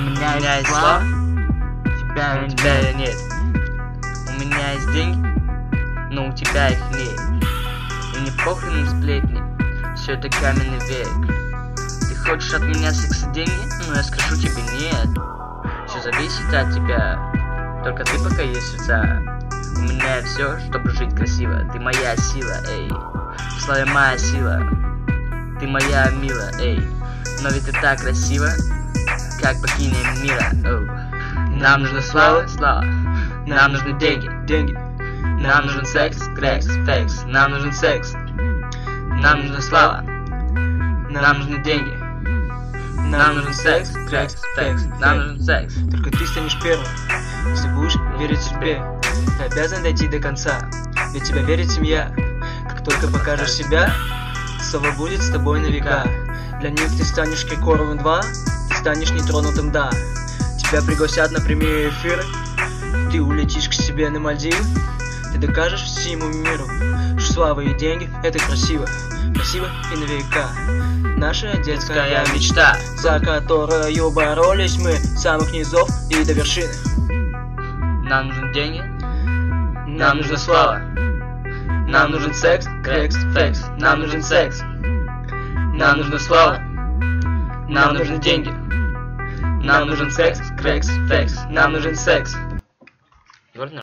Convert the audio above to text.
меня есть слава, у тебя нет. У меня есть деньги, но у тебя их нет. И не похрен на сплетни, все это каменный век. Ты хочешь от меня секс и деньги? Но я скажу тебе нет. Все зависит от тебя, только ты пока есть сердца. У меня все, чтобы жить красиво. Ты моя сила, эй. В славе моя сила. Ты моя мила, эй. Но ведь ты так красиво, как богиня мира, оу. Нам нужна слава, слава. Нам нужны деньги, деньги. Нам нужен секс, крэкс, фекс. Нам нужен секс. Нам нужна слава. Нам нужны деньги. Нам нужен секс, крэкс, фекс. Нам нужен секс. Только ты станешь первым, если будешь верить судьбе. Ты обязан дойти до конца, ведь тебя верит семья. Как только покажешь себя, слава будет с тобой на века. Для них ты станешь Киркоровым 2, ты станешь нетронутым, да. Тебя пригласят на прямые эфиры, ты улетишь к себе на Мальдивы. Ты докажешь всему миру, что слава и деньги — это красиво. Красиво и на века. Наша детская мечта, за которую боролись мы с самых низов и до вершины. Нам нужны деньги, нам нужна слава. Нам нужен секс, крэкс, фекс. Нам нужен секс. Нам нужна слава. Нам нужны деньги. Нам нужен секс, крэкс, фекс. Нам нужен секс.